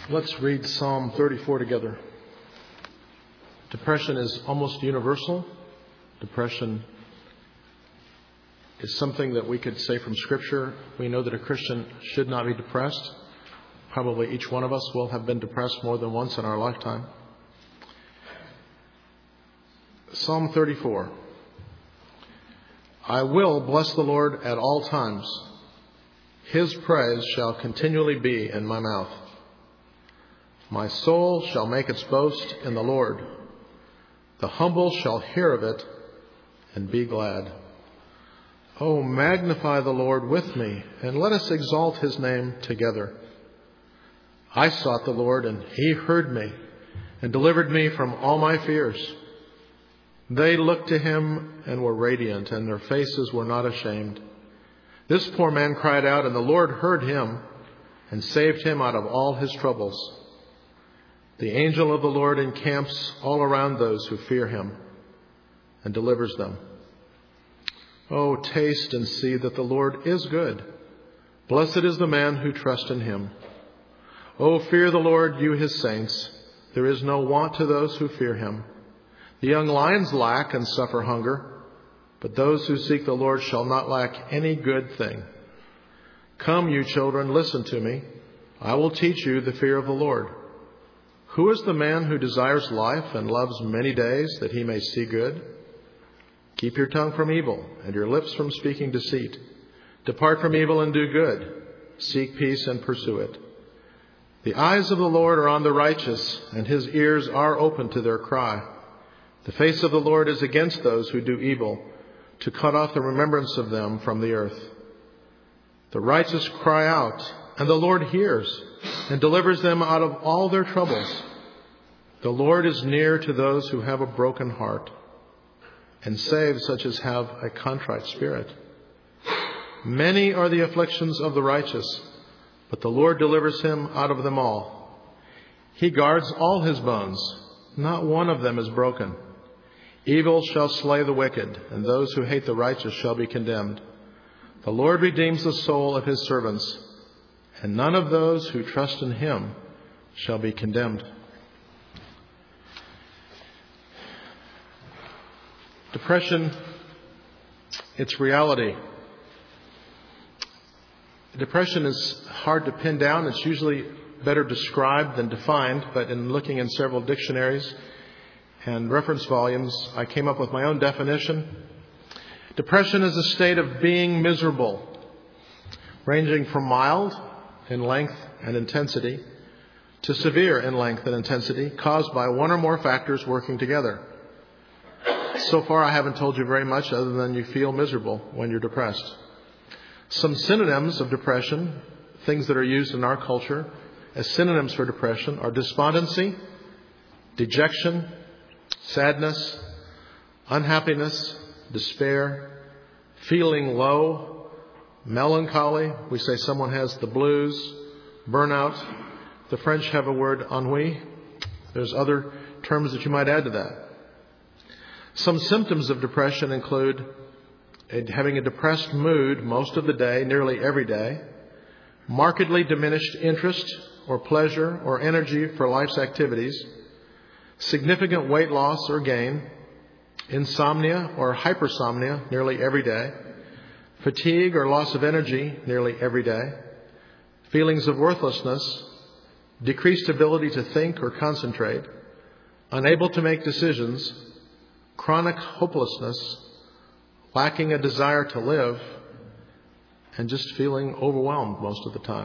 Let's read Psalm 34 together. Depression is almost universal. Depression is something that we could say from Scripture. We know that a Christian should not be depressed. Probably each one of us will have been depressed more than once in our lifetime. Psalm 34. I will bless the Lord at all times. His praise shall continually be in my mouth. My soul shall make its boast in the Lord. The humble shall hear of it and be glad. Oh, magnify the Lord with me, and let us exalt his name together. I sought the Lord, and he heard me, and delivered me from all my fears. They looked to him and were radiant, and their faces were not ashamed. This poor man cried out, and the Lord heard him and saved him out of all his troubles. The angel of the Lord encamps all around those who fear him and delivers them. Oh, taste and see that the Lord is good. Blessed is the man who trusts in him. Oh, fear the Lord, you his saints. There is no want to those who fear him. The young lions lack and suffer hunger, but those who seek the Lord shall not lack any good thing. Come, you children, listen to me. I will teach you the fear of the Lord. Who is the man who desires life and loves many days that he may see good? Keep your tongue from evil and your lips from speaking deceit. Depart from evil and do good. Seek peace and pursue it. The eyes of the Lord are on the righteous, and his ears are open to their cry. The face of the Lord is against those who do evil, to cut off the remembrance of them from the earth. The righteous cry out, and the Lord hears, and delivers them out of all their troubles. The Lord is near to those who have a broken heart, and saves such as have a contrite spirit. Many are the afflictions of the righteous, but the Lord delivers him out of them all. He guards all his bones, not one of them is broken. Evil shall slay the wicked, and those who hate the righteous shall be condemned. The Lord redeems the soul of his servants, and none of those who trust in him shall be condemned. Depression, its reality. Depression is hard to pin down. It's usually better described than defined, but in looking in several dictionaries and reference volumes, I came up with my own definition. Depression is a state of being miserable, ranging from mild in length and intensity to severe in length and intensity, caused by one or more factors working together. So far, I haven't told you very much other than you feel miserable when you're depressed. Some synonyms of depression, things that are used in our culture as synonyms for depression, are despondency, dejection, sadness, unhappiness, despair, feeling low, melancholy. We say someone has the blues, burnout. The French have a word, ennui. There's other terms that you might add to that. Some symptoms of depression include having a depressed mood most of the day, nearly every day, markedly diminished interest or pleasure or energy for life's activities, significant weight loss or gain, insomnia or hypersomnia nearly every day, fatigue or loss of energy nearly every day, feelings of worthlessness, decreased ability to think or concentrate, unable to make decisions, chronic hopelessness, lacking a desire to live, and just feeling overwhelmed most of the time.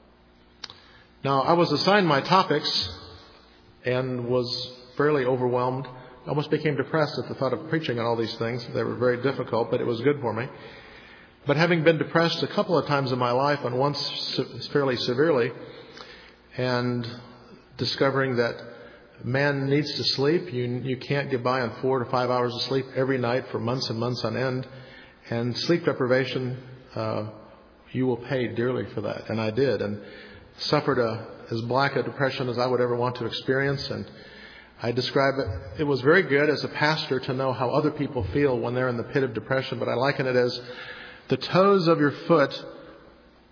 Now, I was assigned my topics and was fairly overwhelmed. I almost became depressed at the thought of preaching on all these things. They were very difficult, but it was good for me. But having been depressed a couple of times in my life, and once fairly severely, and discovering that man needs to sleep. You can't get by on 4 to 5 hours of sleep every night for months and months on end. And sleep deprivation, you will pay dearly for that. And I did, and suffered as black a depression as I would ever want to experience. And I describe it was very good as a pastor to know how other people feel when they're in the pit of depression. But I liken it as the toes of your foot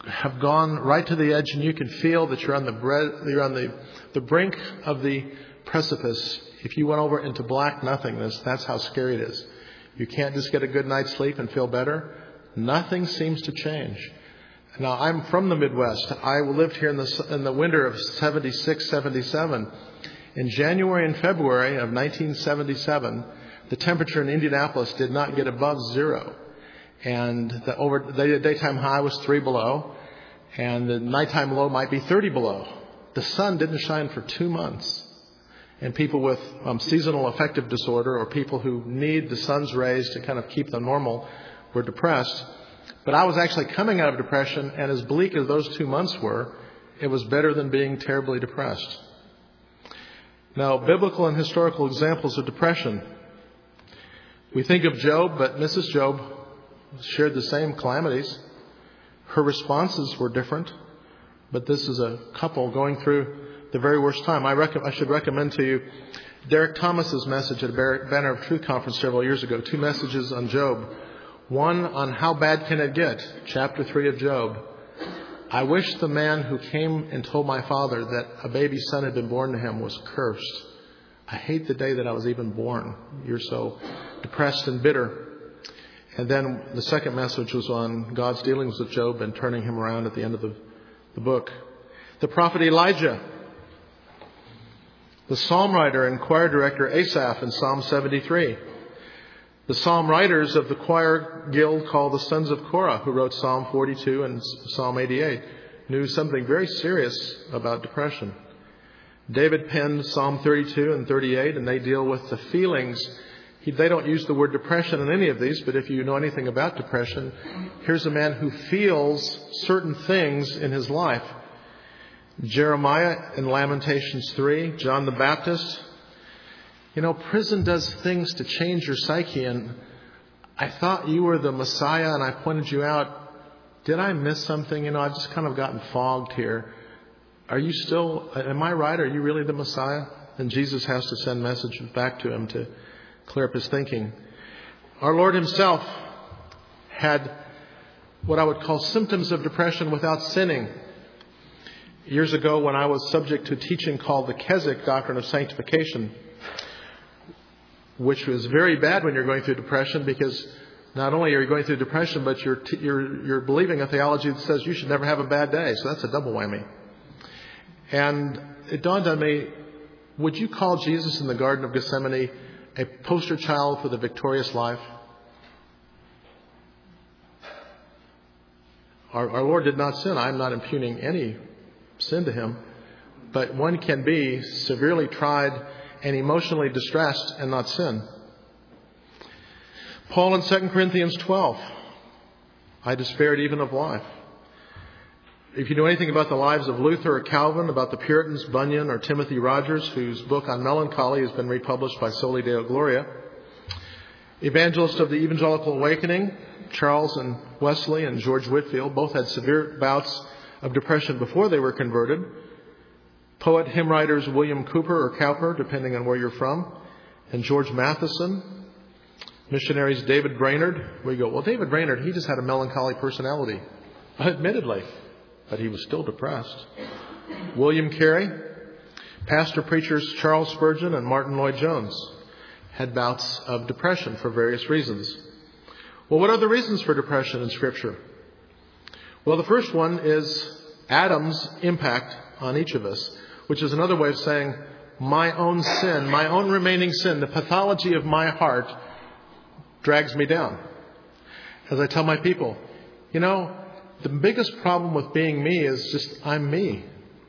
have gone right to the edge, and you can feel that you're on the brink of the precipice. If you went over into black nothingness, that's how scary it is. You can't just get a good night's sleep and feel better. Nothing seems to change. Now, I'm from the Midwest. I lived here in the winter of 76, 77. In January and February of 1977, the temperature in Indianapolis did not get above zero. And the daytime high was 3 below, and the nighttime low might be 30 below. The sun didn't shine for 2 months. And people with seasonal affective disorder, or people who need the sun's rays to kind of keep them normal, were depressed. But I was actually coming out of depression, and as bleak as those 2 months were, it was better than being terribly depressed. Now, biblical and historical examples of depression. We think of Job, but Mrs. Job shared the same calamities. Her responses were different, but this is a couple going through the very worst time. I should recommend to you Derek Thomas's message at a Banner of Truth conference several years ago. 2 messages on Job. One on how bad can it get, chapter 3 of Job. I wish the man who came and told my father that a baby son had been born to him was cursed. I hate the day that I was even born. You're so depressed and bitter. And then the second message was on God's dealings with Job and turning him around at the end of the book. The prophet Elijah. The psalm writer and choir director Asaph in Psalm 73. The psalm writers of the choir guild called the Sons of Korah, who wrote Psalm 42 and Psalm 88, knew something very serious about depression. David penned Psalm 32 and 38, and they deal with the feelings. They don't use the word depression in any of these, but if you know anything about depression, here's a man who feels certain things in his life. Jeremiah in Lamentations 3, John the Baptist. You know, prison does things to change your psyche, and I thought you were the Messiah, and I pointed you out. Did I miss something? You know, I've just kind of gotten fogged here. Am I right? Are you really the Messiah? And Jesus has to send messages back to him to clear up his thinking. Our Lord himself had what I would call symptoms of depression without sinning. Years ago, when I was subject to a teaching called the Keswick Doctrine of Sanctification, which was very bad when you're going through depression, because not only are you going through depression, but you're believing a theology that says you should never have a bad day. So that's a double whammy. And it dawned on me, would you call Jesus in the Garden of Gethsemane a poster child for the victorious life? Our Lord did not sin. I'm not impugning any sin to him. But one can be severely tried and emotionally distressed and not sin. Paul in 2 Corinthians 12, I despaired even of life. If you know anything about the lives of Luther or Calvin, about the Puritans, Bunyan or Timothy Rogers, whose book on melancholy has been republished by Soli Deo Gloria, evangelists of the Evangelical Awakening, Charles and Wesley and George Whitefield, both had severe bouts of depression before they were converted. Poet, hymn writers William Cooper or Cowper, depending on where you're from, and George Matheson. Missionaries David Brainerd. We go, well, David Brainerd, he just had a melancholy personality, admittedly, but he was still depressed. William Carey, pastor preachers Charles Spurgeon and Martin Lloyd-Jones had bouts of depression for various reasons. Well, what are the reasons for depression in Scripture? Well, the first one is Adam's impact on each of us, which is another way of saying my own sin, my own remaining sin, the pathology of my heart drags me down. As I tell my people, you know, the biggest problem with being me is just I'm me.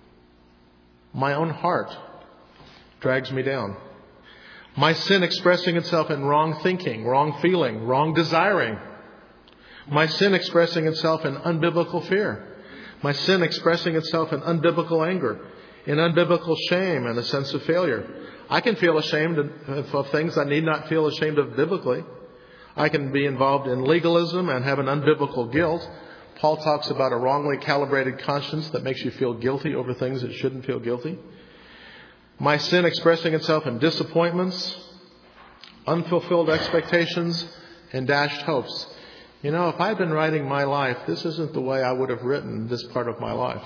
My own heart drags me down. My sin expressing itself in wrong thinking, wrong feeling, wrong desiring. My sin expressing itself in unbiblical fear. My sin expressing itself in unbiblical anger, in unbiblical shame and a sense of failure. I can feel ashamed of things I need not feel ashamed of biblically. I can be involved in legalism and have an unbiblical guilt. Paul talks about a wrongly calibrated conscience that makes you feel guilty over things that shouldn't feel guilty. My sin expressing itself in disappointments, unfulfilled expectations, and dashed hopes. if I had been writing my life, this isn't the way I would have written this part of my life.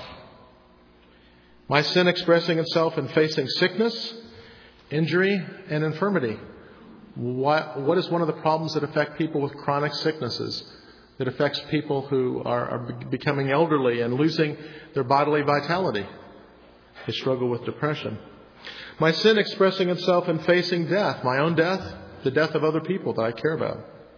My sin expressing itself in facing sickness, injury, and infirmity. What is one of the problems that affect people with chronic sicknesses? That affects people who are becoming elderly and losing their bodily vitality. They struggle with depression. My sin expressing itself in facing death, my own death, the death of other people that I care about.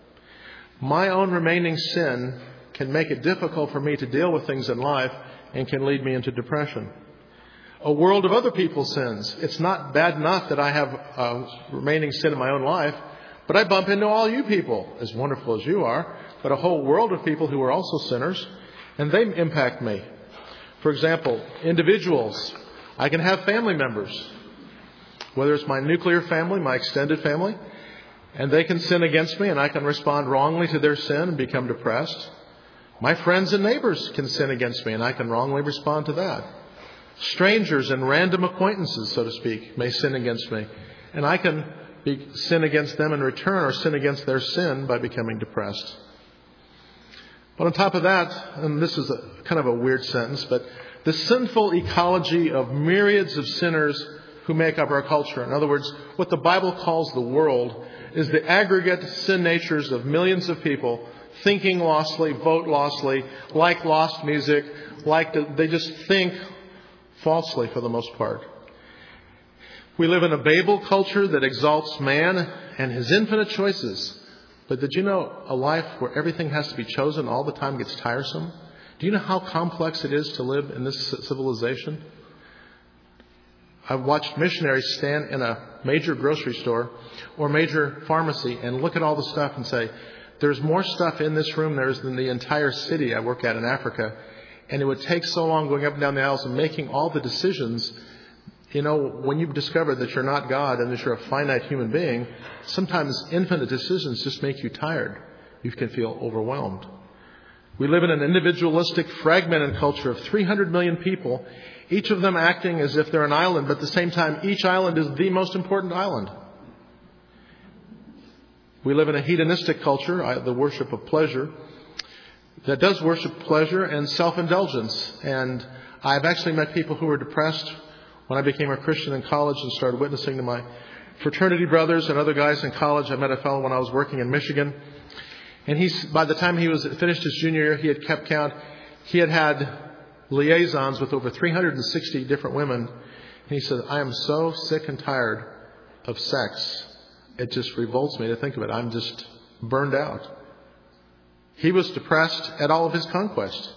My own remaining sin can make it difficult for me to deal with things in life and can lead me into depression. A world of other people's sins. It's not bad enough that I have a remaining sin in my own life, but I bump into all you people, as wonderful as you are, but a whole world of people who are also sinners, and they impact me. For example, individuals. I can have family members, whether it's my nuclear family, my extended family, and they can sin against me and I can respond wrongly to their sin and become depressed. My friends and neighbors can sin against me and I can wrongly respond to that. Strangers and random acquaintances, so to speak, may sin against me and I can sin against them in return or sin against their sin by becoming depressed. But on top of that, and this is kind of a weird sentence, but the sinful ecology of myriads of sinners who make up our culture. In other words, what the Bible calls the world is the aggregate sin natures of millions of people thinking lostly, vote lostly, like lost music, they just think falsely for the most part. We live in a Babel culture that exalts man and his infinite choices. But did you know a life where everything has to be chosen all the time gets tiresome? Do you know how complex it is to live in this civilization? I've watched missionaries stand in a major grocery store or major pharmacy and look at all the stuff and say, there's more stuff in this room than the entire city I work at in Africa. And it would take so long going up and down the aisles and making all the decisions. When you discover that you're not God and that you're a finite human being, sometimes infinite decisions just make you tired. You can feel overwhelmed. We live in an individualistic, fragmented culture of 300 million people, each of them acting as if they're an island, but at the same time, each island is the most important island. We live in a hedonistic culture, the worship of pleasure, that does worship pleasure and self-indulgence. And I've actually met people who were depressed when I became a Christian in college and started witnessing to my fraternity brothers and other guys in college. I met a fellow when I was working in Michigan. And by the time he finished his junior year, he had kept count. He had liaisons with over 360 different women. And he said, I am so sick and tired of sex. It just revolts me to think of it. I'm just burned out. He was depressed at all of his conquest.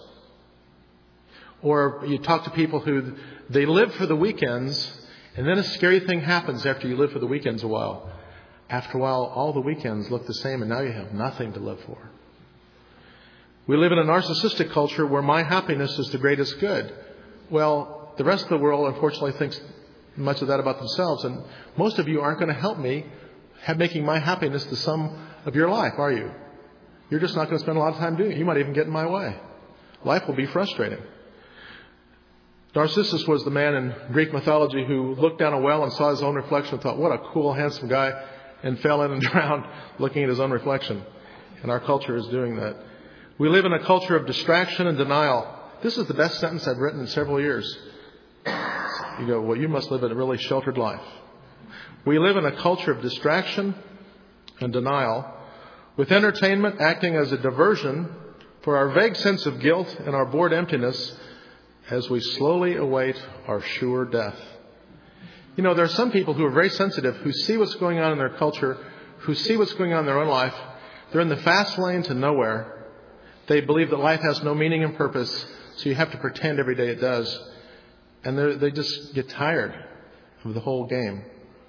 Or you talk to people who they live for the weekends, and then a scary thing happens after you live for the weekends a while. After a while, all the weekends look the same, and now you have nothing to live for. We live in a narcissistic culture where my happiness is the greatest good. Well, the rest of the world, unfortunately, thinks much of that about themselves, and most of you aren't going to help me making my happiness the sum of your life, are you? You're just not going to spend a lot of time doing it. You might even get in my way. Life will be frustrating. Narcissus was the man in Greek mythology who looked down a well and saw his own reflection and thought, what a cool, handsome guy, and fell in and drowned looking at his own reflection. And our culture is doing that. We live in a culture of distraction and denial. This is the best sentence I've written in several years. You go, well, you must live a really sheltered life. We live in a culture of distraction and denial, with entertainment acting as a diversion for our vague sense of guilt and our bored emptiness as we slowly await our sure death. There are some people who are very sensitive, who see what's going on in their culture, who see what's going on in their own life. They're in the fast lane to nowhere. They believe that life has no meaning and purpose, so you have to pretend every day it does. And they just get tired of the whole game.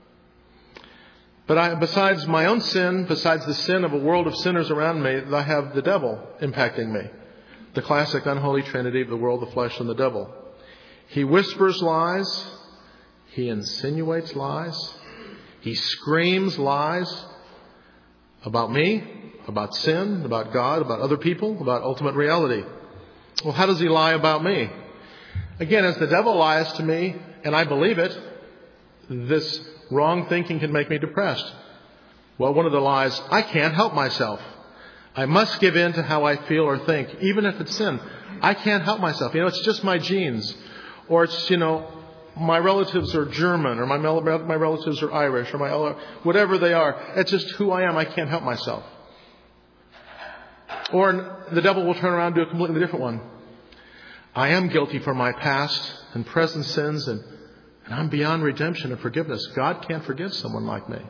But besides my own sin, besides the sin of a world of sinners around me, I have the devil impacting me. The classic unholy trinity of the world, the flesh, and the devil. He whispers lies. He insinuates lies. He screams lies about me, about sin, about God, about other people, about ultimate reality. Well, how does he lie about me? Again, as the devil lies to me, and I believe it, this wrong thinking can make me depressed. Well, one of the lies, I can't help myself. I must give in to how I feel or think, even if it's sin. I can't help myself. It's just my genes. Or it's, my relatives are German, or my relatives are Irish, or whatever they are. It's just who I am. I can't help myself. Or the devil will turn around and do a completely different one. I am guilty for my past and present sins, and I'm beyond redemption and forgiveness. God can't forgive someone like me.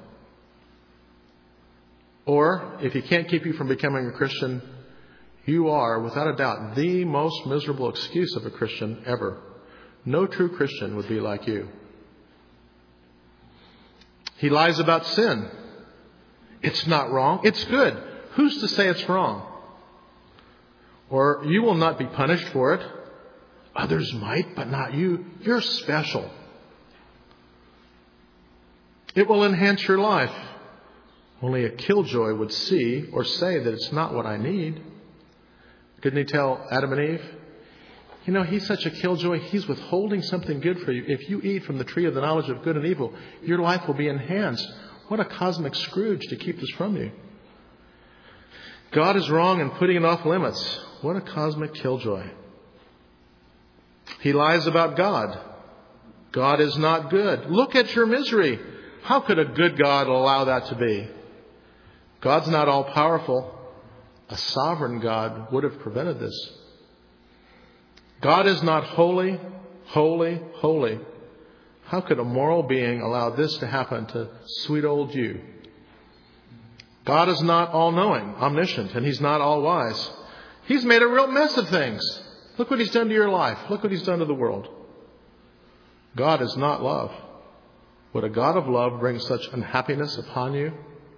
Or, if He can't keep you from becoming a Christian, you are, without a doubt, the most miserable excuse of a Christian ever. No true Christian would be like you. He lies about sin. It's not wrong. It's good. Who's to say it's wrong? Or, you will not be punished for it. Others might, but not you. You're special. It will enhance your life. Only a killjoy would see or say that it's not what I need. Didn't He tell Adam and Eve? He's such a killjoy. He's withholding something good for you. If you eat from the tree of the knowledge of good and evil, your life will be enhanced. What a cosmic Scrooge to keep this from you. God is wrong in putting it off limits. What a cosmic killjoy. He lies about God. God is not good. Look at your misery. How could a good God allow that to be? God's not all powerful. A sovereign God would have prevented this. God is not holy, holy, holy. How could a moral being allow this to happen to sweet old you? God is not all-knowing, omniscient, and He's not all-wise. He's made a real mess of things. Look what He's done to your life. Look what He's done to the world. God is not love. Would a God of love bring such unhappiness upon you?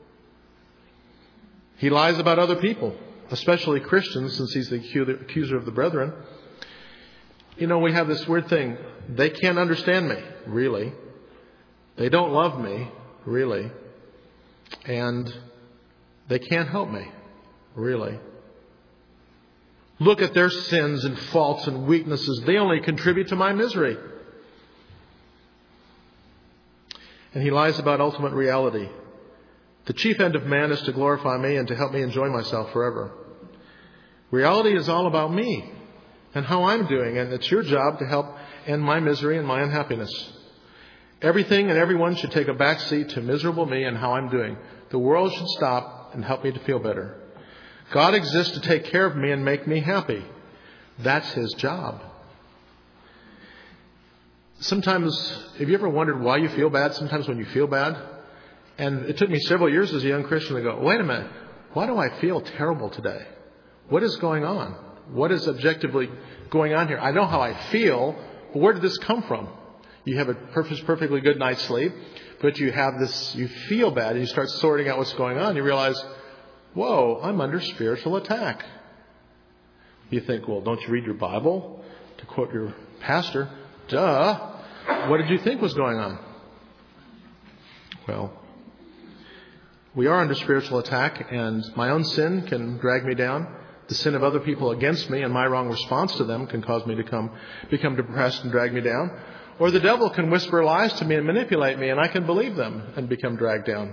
He lies about other people, especially Christians, since He's the accuser of the brethren. We have this weird thing. They can't understand me, really. They don't love me, really. And they can't help me, really. Look at their sins and faults and weaknesses. They only contribute to my misery. And he lies about ultimate reality. The chief end of man is to glorify me and to help me enjoy myself forever. Reality is all about me and how I'm doing, and it's your job to help end my misery and my unhappiness. Everything and everyone should take a back seat to miserable me and how I'm doing. The world should stop and help me to feel better. God exists to take care of me and make me happy. That's His job. Sometimes, have you ever wondered why you feel bad? Sometimes when you feel bad. And it took me several years as a young Christian to go, wait a minute, why do I feel terrible today? What is going on? What is objectively going on here? I know how I feel, but where did this come from? You have a perfectly good night's sleep, but you feel bad, and you start sorting out what's going on. You realize, whoa, I'm under spiritual attack. You think, well, don't you read your Bible? To quote your pastor, duh. What did you think was going on? Well, we are under spiritual attack, and my own sin can drag me down. The sin of other people against me and my wrong response to them can cause me to become depressed and drag me down. Or the devil can whisper lies to me and manipulate me, and I can believe them and become dragged down.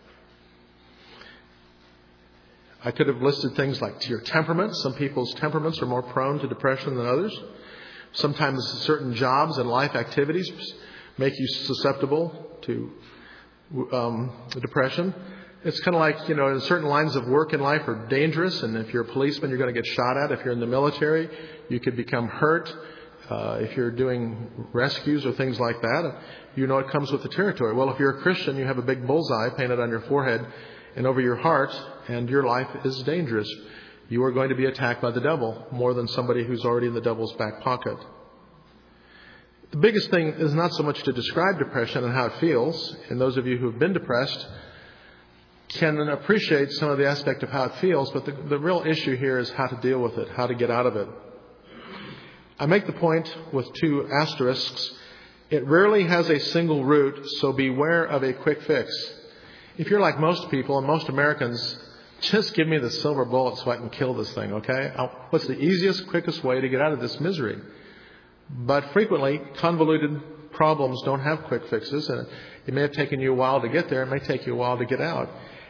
I could have listed things like your temperament. Some people's temperaments are more prone to depression than others. Sometimes certain jobs and life activities make you susceptible to depression. It's kind of like, certain lines of work in life are dangerous, and if you're a policeman, you're going to get shot at. If you're in the military, you could become hurt. If you're doing rescues or things like that, it comes with the territory. Well, if you're a Christian, you have a big bullseye painted on your forehead and over your heart, and your life is dangerous. You are going to be attacked by the devil more than somebody who's already in the devil's back pocket. The biggest thing is not so much to describe depression and how it feels, and those of you who have been depressed can appreciate some of the aspect of how it feels, but the real issue here is how to deal with it, how to get out of it. I make the point with 2 asterisks. It rarely has a single root, so beware of a quick fix. If you're like most people and most Americans, just give me the silver bullet so I can kill this thing, okay? What's the easiest, quickest way to get out of this misery? But frequently, convoluted problems don't have quick fixes, and it may have taken you a while to get there. It may take you a while to get out.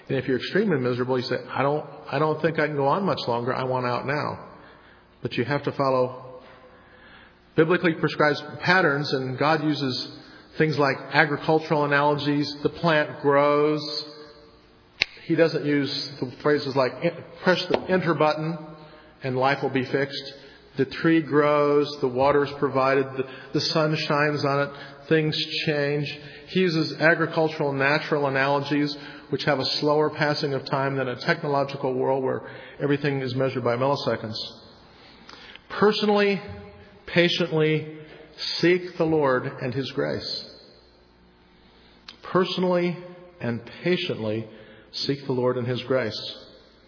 And if you're extremely miserable, you say, I don't think I can go on much longer. I want out now. But you have to follow biblically prescribed patterns, and God uses things like agricultural analogies. The plant grows. He doesn't use the phrases like press the enter button and life will be fixed. The tree grows, the water is provided, the sun shines on it, things change. He uses agricultural natural analogies which have a slower passing of time than a technological world where everything is measured by milliseconds. Personally, patiently seek the Lord and His grace. Personally and patiently seek the Lord and His grace.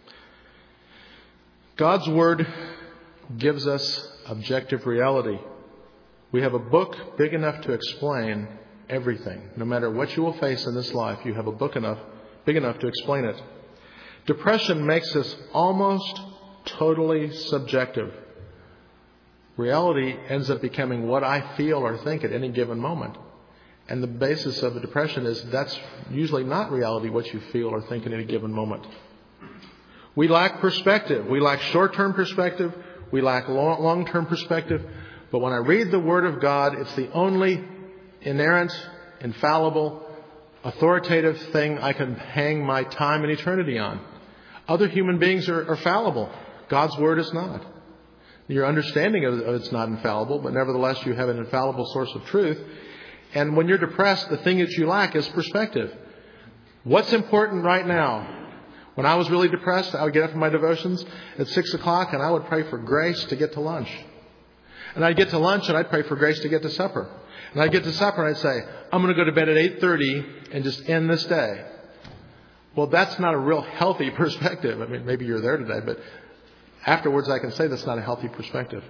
God's Word gives us objective reality. We have a book big enough to explain everything. No matter what you will face in this life, you have a book big enough to explain it. Depression makes us almost totally subjective. Reality ends up becoming what I feel or think at any given moment. And the basis of a depression is that's usually not reality, what you feel or think at any given moment. We lack perspective. We lack short-term perspective. We lack long-term perspective. But when I read the Word of God, it's the only inerrant, infallible, authoritative thing I can hang my time and eternity on. Other human beings are fallible. God's Word is not. Your understanding of it's not infallible, but nevertheless you have an infallible source of truth. And when you're depressed, the thing that you lack is perspective. What's important right now? When I was really depressed, I would get up from my devotions at 6 o'clock and I would pray for grace to get to lunch. And I'd get to lunch and I'd pray for grace to get to supper. And I'd get to supper and I'd say, I'm going to go to bed at 8:30 and just end this day. Well, that's not a real healthy perspective. I mean, maybe you're there today, but afterwards I can say that's not a healthy perspective.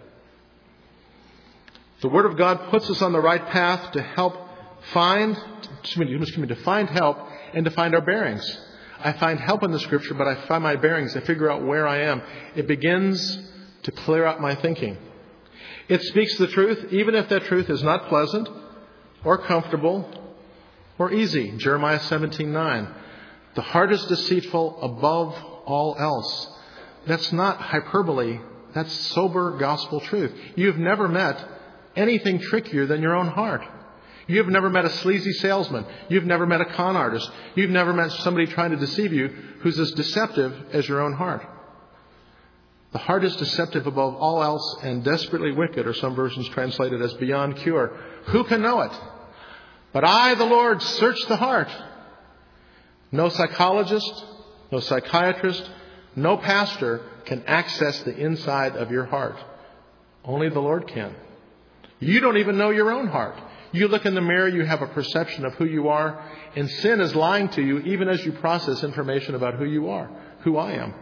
The Word of God puts us on the right path to find help and to find our bearings. I find help in the Scripture, but I find my bearings. I figure out where I am. It begins to clear up my thinking. It speaks the truth, even if that truth is not pleasant or comfortable or easy. Jeremiah 17:9. The heart is deceitful above all else. That's not hyperbole. That's sober gospel truth. You've never met anything trickier than your own heart. You've never met a sleazy salesman. You've never met a con artist. You've never met somebody trying to deceive you who's as deceptive as your own heart. The heart is deceptive above all else and desperately wicked, or some versions translate it as beyond cure. Who can know it? But I, the Lord, search the heart. No psychologist, no psychiatrist, no pastor can access the inside of your heart. Only the Lord can. You don't even know your own heart. You look in the mirror, you have a perception of who you are, and sin is lying to you even as you process information about who you are, who I am.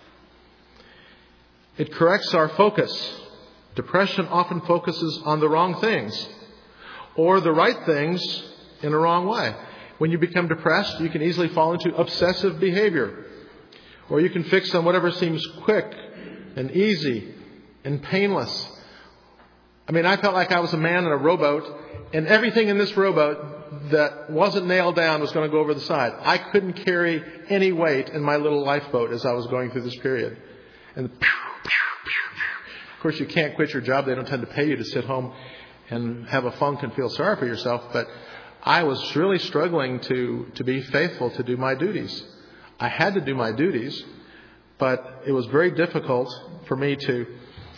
It corrects our focus. Depression often focuses on the wrong things or the right things in a wrong way. When you become depressed, you can easily fall into obsessive behavior, or you can fix on whatever seems quick and easy and painless. I mean, I felt like I was a man in a rowboat, and everything in this rowboat that wasn't nailed down was going to go over the side. I couldn't carry any weight in my little lifeboat as I was going through this period. And of course, you can't quit your job. They don't tend to pay you to sit home and have a funk and feel sorry for yourself. But I was really struggling to be faithful to do my duties. I had to do my duties, but it was very difficult for me to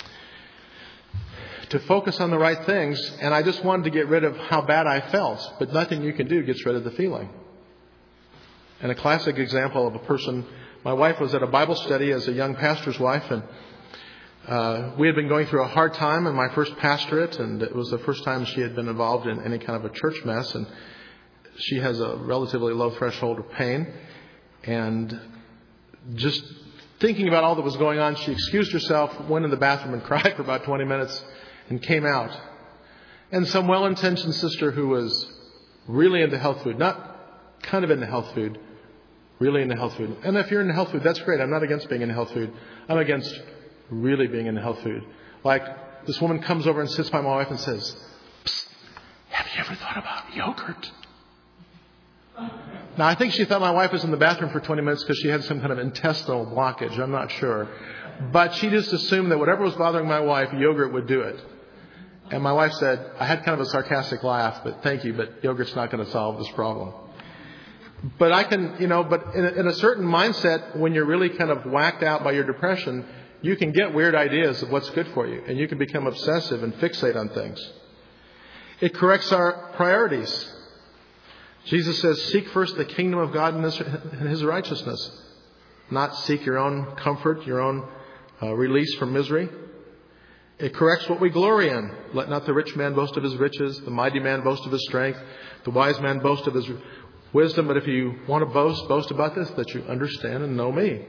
focus on the right things, and I just wanted to get rid of how bad I felt. But nothing you can do gets rid of the feeling. And a classic example of a person, my wife was at a Bible study as a young pastor's wife, and we had been going through a hard time in my first pastorate, and it was the first time she had been involved in any kind of a church mess, and she has a relatively low threshold of pain. And just thinking about all that was going on, she excused herself, went in the bathroom and cried for about 20 minutes and came out. And some well-intentioned sister who was really into health food, not kind of into health food, really into health food. And if you're into health food, that's great. I'm not against being into health food. I'm against really being into health food. Like, this woman comes over and sits by my wife and says, "Psst, have you ever thought about yogurt?" Now, I think she thought my wife was in the bathroom for 20 minutes because she had some kind of intestinal blockage. I'm not sure. But she just assumed that whatever was bothering my wife, yogurt would do it. And my wife said, I had kind of a sarcastic laugh, but thank you, but yogurt's not going to solve this problem. But I can, but in a certain mindset, when you're really kind of whacked out by your depression, you can get weird ideas of what's good for you. And you can become obsessive and fixate on things. It corrects our priorities. Jesus says, seek first the kingdom of God and His righteousness. Not seek your own comfort, your own release from misery. It corrects what we glory in. Let not the rich man boast of his riches, the mighty man boast of his strength, the wise man boast of his wisdom. But if you want to boast about this, that you understand and know me.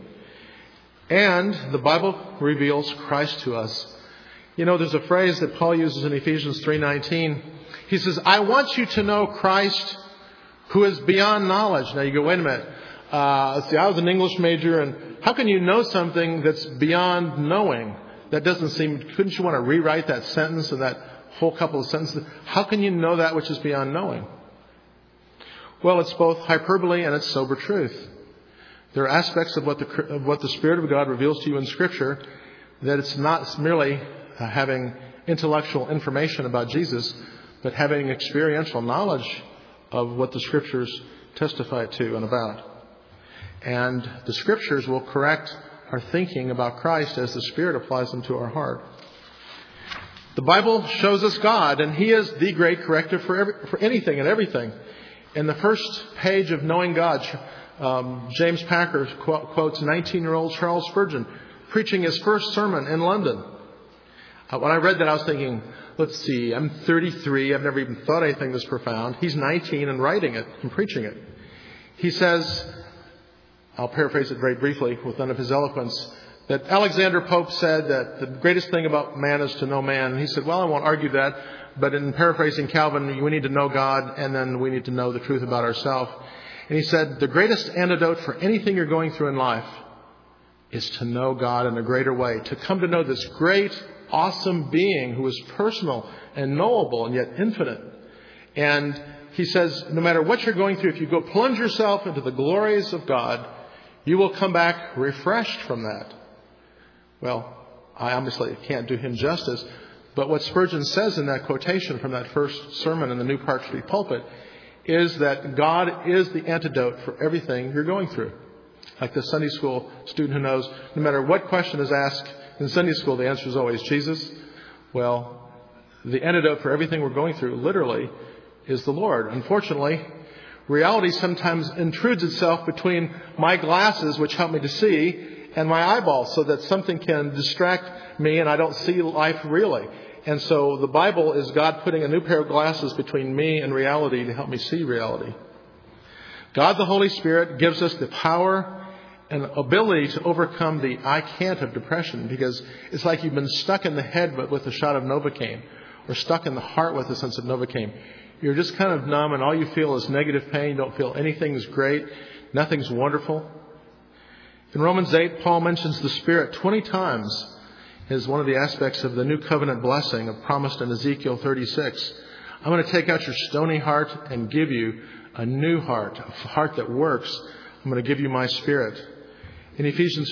And the Bible reveals Christ to us. There's a phrase that Paul uses in Ephesians 3:19. He says, I want you to know Christ who is beyond knowledge. Now you go, wait a minute. I was an English major, and how can you know something that's beyond knowing? That doesn't seem, couldn't you want to rewrite that sentence and that whole couple of sentences? How can you know that which is beyond knowing? Well, it's both hyperbole and it's sober truth. There are aspects of what the Spirit of God reveals to you in Scripture that it's not merely having intellectual information about Jesus, but having experiential knowledge of what the Scriptures testify to and about. And the Scriptures will correct our thinking about Christ as the Spirit applies them to our heart. The Bible shows us God, and He is the great corrective for anything and everything. In the first page of Knowing God, James Packer quotes 19-year-old Charles Spurgeon preaching his first sermon in London. When I read that, I was thinking, let's see, I'm 33. I've never even thought anything this profound. He's 19 and writing it and preaching it. He says, I'll paraphrase it very briefly with none of his eloquence, that Alexander Pope said that the greatest thing about man is to know man. And he said, well, I won't argue that, but in paraphrasing Calvin, we need to know God, and then we need to know the truth about ourselves. And he said, the greatest antidote for anything you're going through in life is to know God in a greater way, to come to know this great, awesome being who is personal and knowable and yet infinite. And he says, no matter what you're going through, if you go plunge yourself into the glories of God, you will come back refreshed from that. Well, I obviously can't do him justice, but what Spurgeon says in that quotation from that first sermon in the New Park Street pulpit is that God is the antidote for everything you're going through. Like the Sunday school student who knows no matter what question is asked in Sunday school, the answer is always Jesus. Well, the antidote for everything we're going through literally is the Lord. Unfortunately, reality sometimes intrudes itself between my glasses, which help me to see, and my eyeballs, so that something can distract me and I don't see life really. And so the Bible is God putting a new pair of glasses between me and reality to help me see reality. God the Holy Spirit gives us the power and ability to overcome the I can't of depression, because it's like you've been stuck in the head with a shot of Novocaine, or stuck in the heart with a sense of Novocaine. You're just kind of numb and all you feel is negative pain. You don't feel anything's great. Nothing's wonderful. In Romans 8, Paul mentions the Spirit 20 times as one of the aspects of the new covenant blessing promised in Ezekiel 36. I'm going to take out your stony heart and give you a new heart, a heart that works. I'm going to give you my Spirit. In Ephesians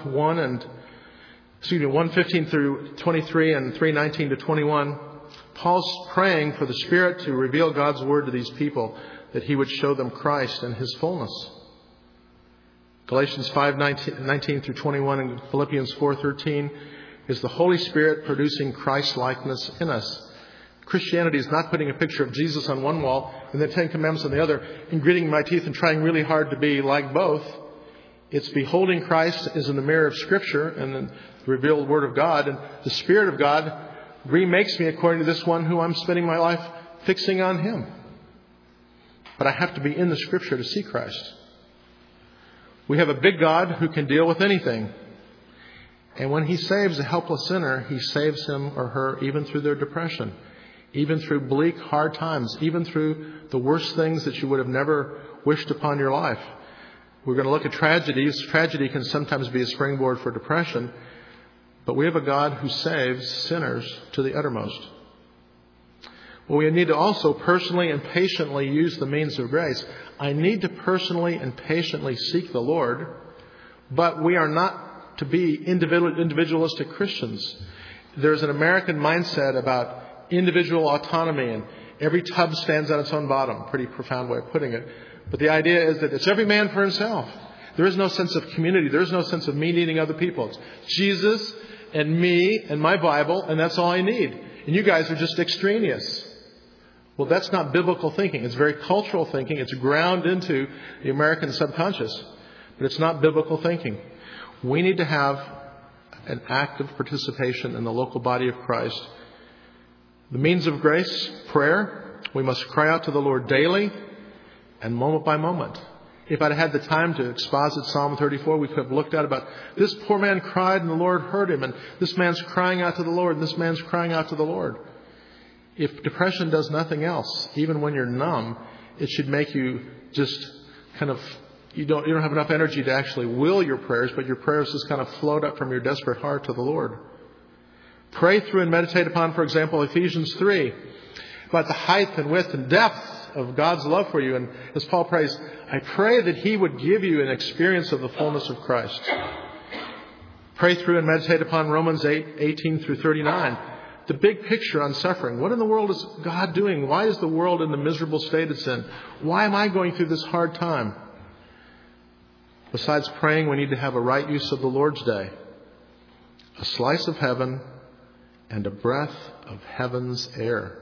1:15 through 23 and 3:19 to 21, Paul's praying for the Spirit to reveal God's Word to these people, that He would show them Christ in His fullness. Galatians 5:19 through 21 and Philippians 4:13 is the Holy Spirit producing Christ-likeness in us. Christianity is not putting a picture of Jesus on one wall and the Ten Commandments on the other and gritting my teeth and trying really hard to be like both. It's beholding Christ as in the mirror of Scripture and the revealed Word of God. And the Spirit of God remakes me according to this one who I'm spending my life fixing on Him. But I have to be in the Scripture to see Christ. We have a big God who can deal with anything. And when He saves a helpless sinner, He saves him or her even through their depression, even through bleak, hard times, even through the worst things that you would have never wished upon your life. We're going to look at tragedies. Tragedy can sometimes be a springboard for depression. But we have a God who saves sinners to the uttermost. Well, we need to also personally and patiently use the means of grace. I need to personally and patiently seek the Lord, but we are not to be individualistic Christians. There's an American mindset about individual autonomy, and every tub stands on its own bottom. Pretty profound way of putting it. But the idea is that it's every man for himself. There is no sense of community. There is no sense of me needing other people. It's Jesus and me and my Bible, and that's all I need. And you guys are just extraneous. Well, that's not biblical thinking. It's very cultural thinking. It's ground into the American subconscious. But it's not biblical thinking. We need to have an active participation in the local body of Christ. The means of grace, prayer. We must cry out to the Lord daily and moment by moment. If I'd had the time to exposit Psalm 34, we could have looked at about this poor man cried and the Lord heard him, and this man's crying out to the Lord, and this man's crying out to the Lord. If depression does nothing else, even when you're numb, it should make you just kind of, you don't have enough energy to actually will your prayers, but your prayers just kind of float up from your desperate heart to the Lord. Pray through and meditate upon, for example, Ephesians 3, about the height and width and depth of God's love for you. And as Paul prays, I pray that He would give you an experience of the fullness of Christ. Pray through and meditate upon Romans 8:18 through 39. The big picture on suffering. What in the world is God doing? Why is the world in the miserable state it's in? Why am I going through this hard time? Besides praying, we need to have a right use of the Lord's Day. A slice of heaven and a breath of heaven's air.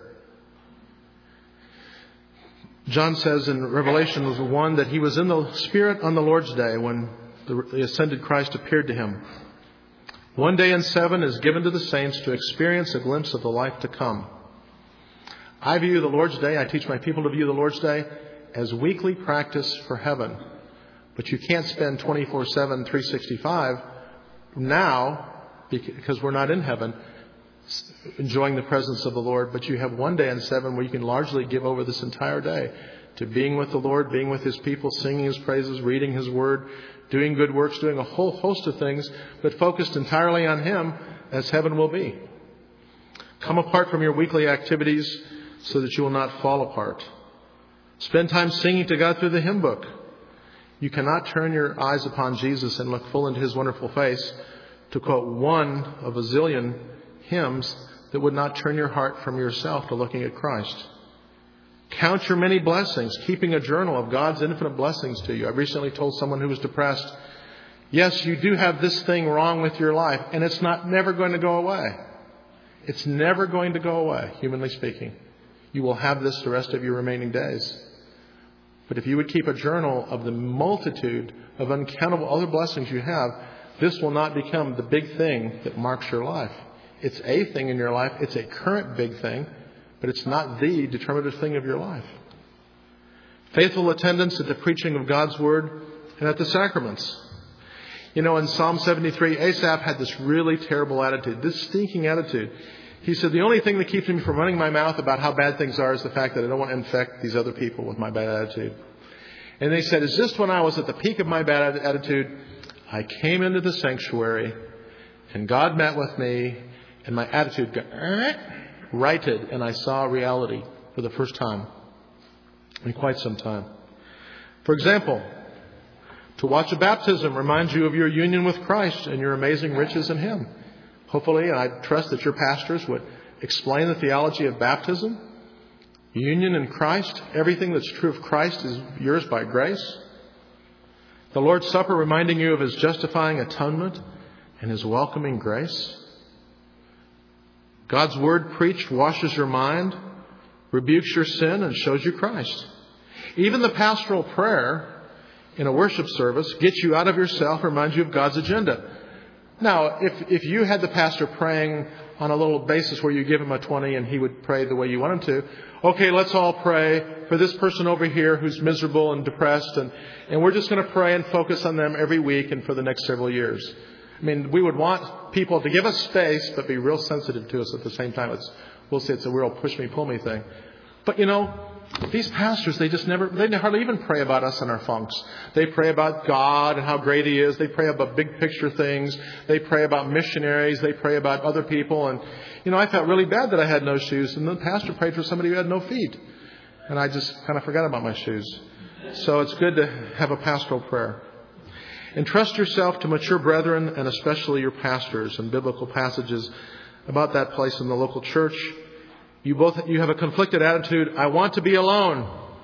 John says in Revelation 1 that he was in the Spirit on the Lord's Day when the ascended Christ appeared to him. One day in 7 is given to the saints to experience a glimpse of the life to come. I view the Lord's Day, I teach my people to view the Lord's Day as weekly practice for heaven. But you can't spend 24/7, 365 now, because we're not in heaven, enjoying the presence of the Lord. But you have one day in 7 where you can largely give over this entire day to being with the Lord, being with His people, singing His praises, reading His Word, doing good works, doing a whole host of things, but focused entirely on Him, as heaven will be. Come apart from your weekly activities so that you will not fall apart. Spend time singing to God through the hymn book. You cannot turn your eyes upon Jesus and look full into His wonderful face, to quote one of a zillion hymns that would not turn your heart from yourself to looking at Christ. Count your many blessings, keeping a journal of God's infinite blessings to you. I recently told someone who was depressed, yes, you do have this thing wrong with your life, and it's never going to go away. It's never going to go away, humanly speaking. You will have this the rest of your remaining days. But if you would keep a journal of the multitude of uncountable other blessings you have, this will not become the big thing that marks your life. It's a thing in your life. It's a current big thing. But it's not the determinative thing of your life. Faithful attendance at the preaching of God's Word and at the sacraments. You know, in Psalm 73, Asaph had this really terrible attitude, this stinking attitude. He said, the only thing that keeps me from running my mouth about how bad things are is the fact that I don't want to infect these other people with my bad attitude. And they said, it's just when I was at the peak of my bad attitude, I came into the sanctuary and God met with me and my attitude got righted, and I saw reality for the first time in quite some time. For example, to watch a baptism reminds you of your union with Christ and your amazing riches in Him. Hopefully, and I trust that your pastors would explain the theology of baptism, union in Christ. Everything that's true of Christ is yours by grace. The Lord's Supper reminding you of His justifying atonement and His welcoming grace. God's Word preached washes your mind, rebukes your sin, and shows you Christ. Even the pastoral prayer in a worship service gets you out of yourself, reminds you of God's agenda. Now, if you had the pastor praying on a little basis where you give him a 20 and he would pray the way you want him to, okay, let's all pray for this person over here who's miserable and depressed, and we're just going to pray and focus on them every week and for the next several years. I mean, we would want people to give us space, but be real sensitive to us at the same time. We'll say it's a real push-me, pull-me thing. But, you know, these pastors, they hardly even pray about us and our funks. They pray about God and how great He is. They pray about big picture things. They pray about missionaries. They pray about other people. And, I felt really bad that I had no shoes. And the pastor prayed for somebody who had no feet. And I just kind of forgot about my shoes. So it's good to have a pastoral prayer. Entrust yourself to mature brethren and especially your pastors, and biblical passages about that place in the local church. You have a conflicted attitude. I want to be alone.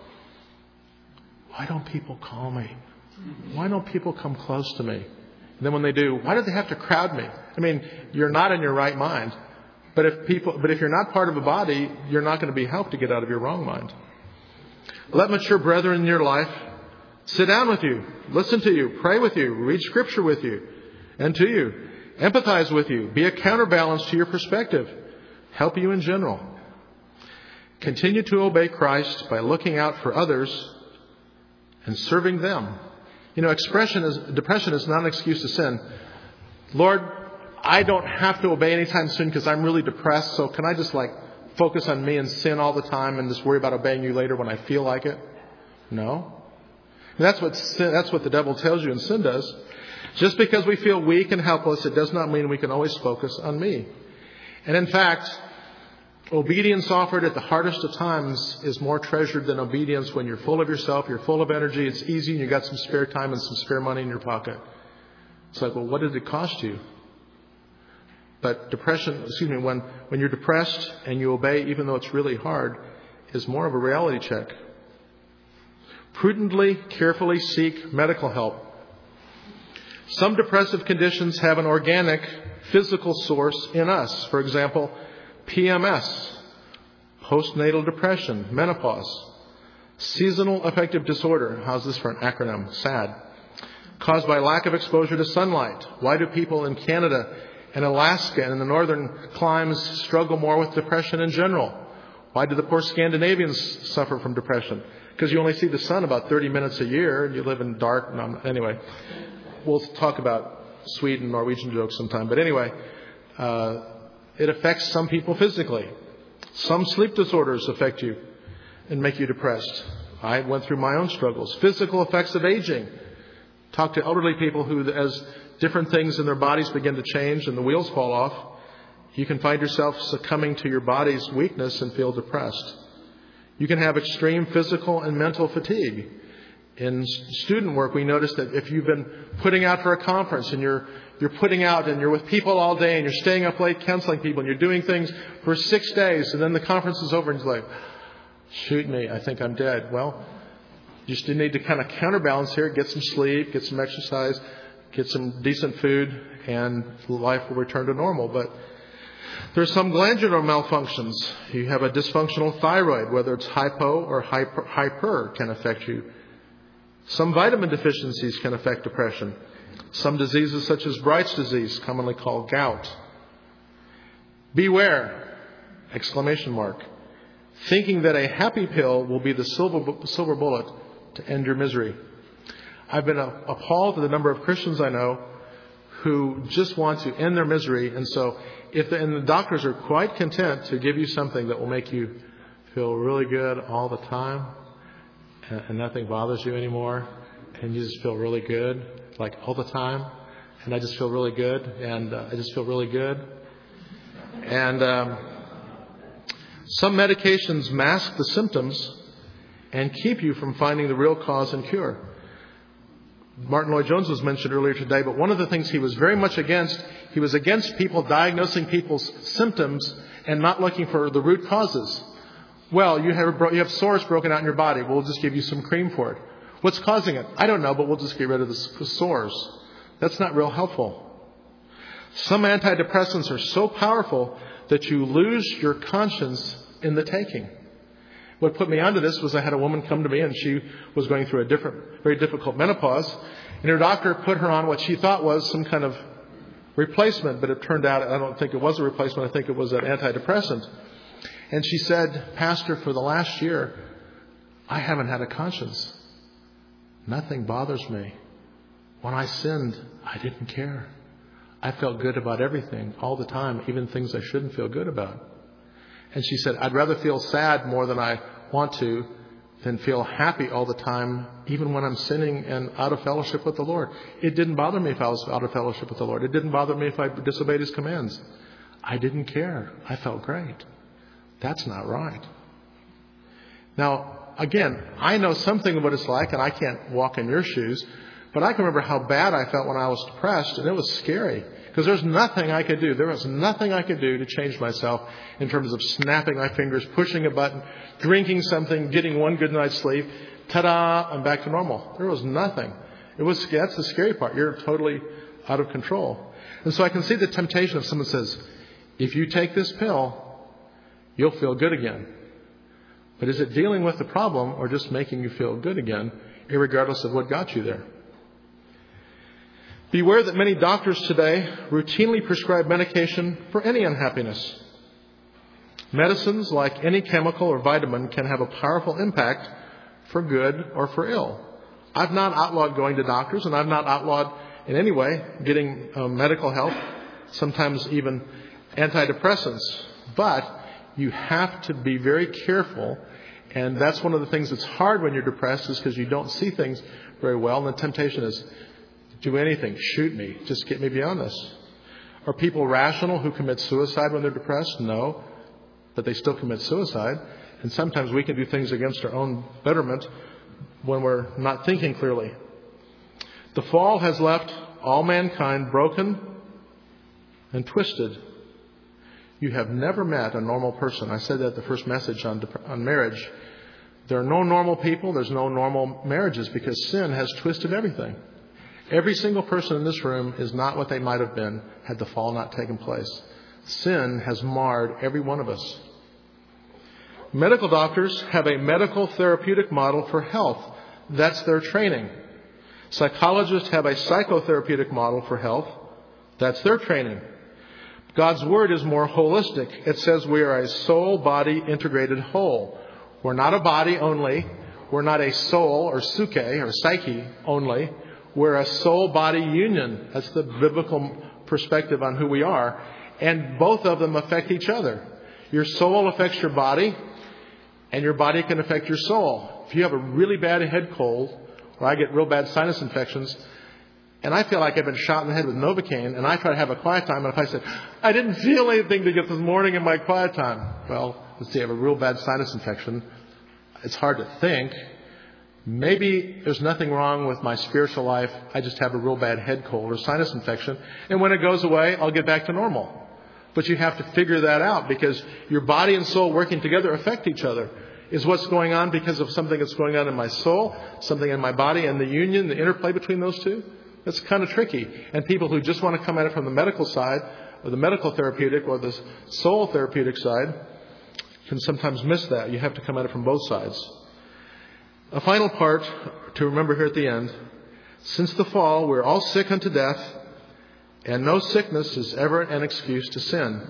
Why don't people call me? Why don't people come close to me? And then when they do, why do they have to crowd me? I mean, you're not in your right mind. But if you're not part of a body, you're not going to be helped to get out of your wrong mind. Let mature brethren in your life sit down with you, listen to you, pray with you, read Scripture with you and to you, empathize with you, be a counterbalance to your perspective, help you in general. Continue to obey Christ by looking out for others and serving them. Depression is not an excuse to sin. Lord, I don't have to obey anytime soon because I'm really depressed, so can I just focus on me and sin all the time and just worry about obeying you later when I feel like it? No. And that's what the devil tells you and sin does. Just because we feel weak and helpless, it does not mean we can always focus on me. And in fact, obedience offered at the hardest of times is more treasured than obedience when you're full of yourself, you're full of energy, it's easy, and you've got some spare time and some spare money in your pocket. It's like, well, what did it cost you? But when you're depressed and you obey, even though it's really hard, is more of a reality check. Prudently, carefully seek medical help. Some depressive conditions have an organic, physical source in us. For example, PMS, postnatal depression, menopause, seasonal affective disorder. How's this for an acronym? SAD. Caused by lack of exposure to sunlight. Why do people in Canada and Alaska and in the northern climes struggle more with depression in general? Why do the poor Scandinavians suffer from depression? Because you only see the sun about 30 minutes a year and you live in dark. Anyway, we'll talk about Sweden, Norwegian jokes sometime. But anyway, it affects some people physically. Some sleep disorders affect you and make you depressed. I went through my own struggles. Physical effects of aging. Talk to elderly people who, as different things in their bodies begin to change and the wheels fall off, you can find yourself succumbing to your body's weakness and feel depressed. You can have extreme physical and mental fatigue. In student work, we notice that if you've been putting out for a conference and you're putting out and you're with people all day and you're staying up late counseling people and you're doing things for 6 days and then the conference is over and it's like, shoot me, I think I'm dead. Well, you just need to kind of counterbalance here, get some sleep, get some exercise, get some decent food, and life will return to normal. But there's some glandular malfunctions. You have a dysfunctional thyroid, whether it's hypo or hyper can affect you. Some vitamin deficiencies can affect depression. Some diseases such as Bright's disease, commonly called gout. Beware! ! Thinking that a happy pill will be the silver bullet to end your misery. I've been appalled at the number of Christians I know who just want to end their misery. And so and the doctors are quite content to give you something that will make you feel really good all the time and nothing bothers you anymore. And you just feel really good, like all the time. And I just feel really good. And I just feel really good. And some medications mask the symptoms and keep you from finding the real cause and cure. Martin Lloyd-Jones was mentioned earlier today, but one of the things he was very much against, he was against people diagnosing people's symptoms and not looking for the root causes. Well, you have sores broken out in your body. We'll just give you some cream for it. What's causing it? I don't know, but we'll just get rid of the sores. That's not real helpful. Some antidepressants are so powerful that you lose your conscience in the taking. What put me onto this was I had a woman come to me and she was going through a very difficult menopause. And her doctor put her on what she thought was some kind of replacement. But it turned out, I don't think it was a replacement. I think it was an antidepressant. And she said, Pastor, for the last year, I haven't had a conscience. Nothing bothers me. When I sinned, I didn't care. I felt good about everything all the time, even things I shouldn't feel good about. And she said, I'd rather feel sad more than I want to, than feel happy all the time, even when I'm sinning and out of fellowship with the Lord. It didn't bother me if I was out of fellowship with the Lord. It didn't bother me if I disobeyed His commands. I didn't care. I felt great. That's not right. Now, again, I know something of what it's like, and I can't walk in your shoes, but I can remember how bad I felt when I was depressed, and it was scary. Because there's nothing I could do. There was nothing I could do to change myself in terms of snapping my fingers, pushing a button, drinking something, getting one good night's sleep. Ta-da! I'm back to normal. There was nothing. That's the scary part. You're totally out of control. And so I can see the temptation if someone says, if you take this pill, you'll feel good again. But is it dealing with the problem or just making you feel good again, irregardless of what got you there? Beware that many doctors today routinely prescribe medication for any unhappiness. Medicines, like any chemical or vitamin, can have a powerful impact for good or for ill. I've not outlawed going to doctors, and I've not outlawed in any way getting medical help, sometimes even antidepressants. But you have to be very careful, and that's one of the things that's hard when you're depressed, is because you don't see things very well, and the temptation is, do anything, shoot me, just get me beyond this. Are people rational who commit suicide when they're depressed? No, but they still commit suicide. And sometimes we can do things against our own betterment when we're not thinking clearly. The fall has left all mankind broken and twisted. You have never met a normal person. I said that the first message on marriage. There are no normal people. There's no normal marriages because sin has twisted everything. Every single person in this room is not what they might have been had the fall not taken place. Sin has marred every one of us. Medical doctors have a medical therapeutic model for health. That's their training. Psychologists have a psychotherapeutic model for health. That's their training. God's Word is more holistic. It says we are a soul-body integrated whole. We're not a body only. We're not a soul or psyche or psyche only. We're a soul-body union. That's the biblical perspective on who we are. And both of them affect each other. Your soul affects your body, and your body can affect your soul. If you have a really bad head cold, or I get real bad sinus infections, and I feel like I've been shot in the head with Novocaine, and I try to have a quiet time, and if I said, I didn't feel anything to get this morning in my quiet time. Well, let's see, I have a real bad sinus infection. It's hard to think. Maybe there's nothing wrong with my spiritual life. I just have a real bad head cold or sinus infection. And when it goes away, I'll get back to normal. But you have to figure that out because your body and soul working together affect each other. Is what's going on because of something that's going on in my soul, something in my body, and the union, the interplay between those two? That's kind of tricky. And people who just want to come at it from the medical side, or the medical therapeutic, or the soul therapeutic side, can sometimes miss that. You have to come at it from both sides. A final part to remember here at the end. Since the fall, we're all sick unto death, and no sickness is ever an excuse to sin.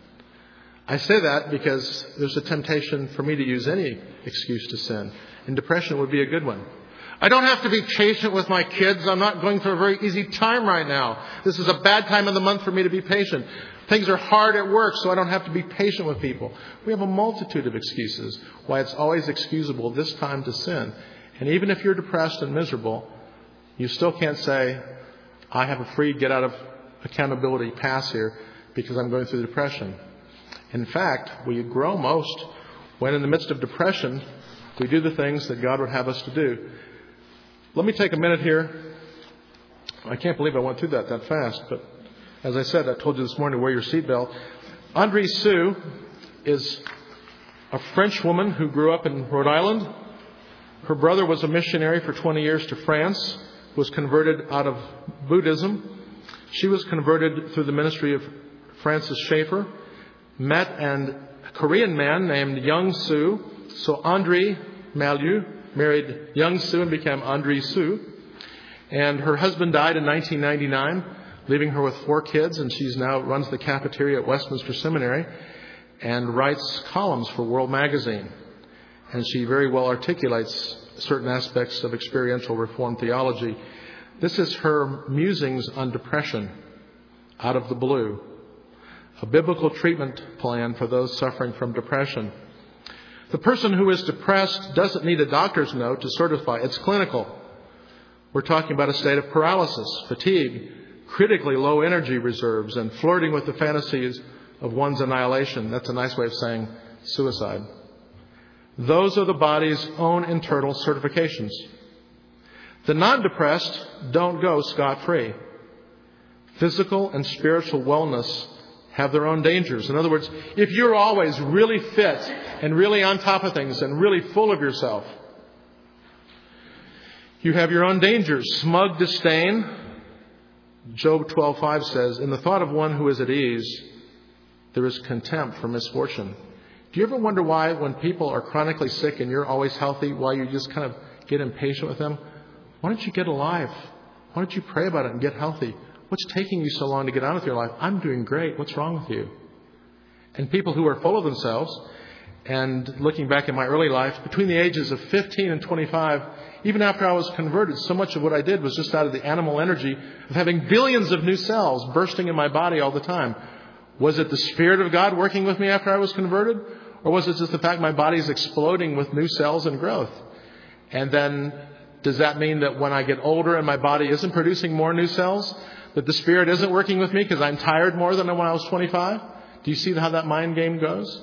I say that because there's a temptation for me to use any excuse to sin. And depression would be a good one. I don't have to be patient with my kids. I'm not going through a very easy time right now. This is a bad time of the month for me to be patient. Things are hard at work, so I don't have to be patient with people. We have a multitude of excuses why it's always excusable this time to sin. And even if you're depressed and miserable, you still can't say, I have a free get out of accountability pass here because I'm going through depression. In fact, we grow most when in the midst of depression, we do the things that God would have us to do. Let me take a minute here. I can't believe I went through that fast, but as I said, I told you this morning to wear your seatbelt. Andrée Sue is a French woman who grew up in Rhode Island. Her brother was a missionary for 20 years to France, was converted out of Buddhism. She was converted through the ministry of Francis Schaeffer, met a Korean man named Young Soo. So Andrée Mallieu married Young Soo and became Andrée Sue. And her husband died in 1999, leaving her with 4 kids, and she's now runs the cafeteria at Westminster Seminary and writes columns for World Magazine. And she very well articulates certain aspects of experiential reform theology. This is her musings on depression, out of the blue, a biblical treatment plan for those suffering from depression. The person who is depressed doesn't need a doctor's note to certify it's clinical. We're talking about a state of paralysis, fatigue, critically low energy reserves, and flirting with the fantasies of one's annihilation. That's a nice way of saying suicide. Those are the body's own internal certifications. The non-depressed don't go scot-free. Physical and spiritual wellness have their own dangers. In other words, if you're always really fit and really on top of things and really full of yourself, you have your own dangers. Smug disdain. Job 12:5 says, "In the thought of one who is at ease, there is contempt for misfortune." Do you ever wonder why when people are chronically sick and you're always healthy, why you just kind of get impatient with them? Why don't you get alive? Why don't you pray about it and get healthy? What's taking you so long to get on with your life? I'm doing great. What's wrong with you? And people who are full of themselves, and looking back in my early life, between the ages of 15 and 25, even after I was converted, so much of what I did was just out of the animal energy of having billions of new cells bursting in my body all the time. Was it the Spirit of God working with me after I was converted? Or was it just the fact my body is exploding with new cells and growth? And then does that mean that when I get older and my body isn't producing more new cells, that the Spirit isn't working with me because I'm tired more than when I was 25? Do you see how that mind game goes?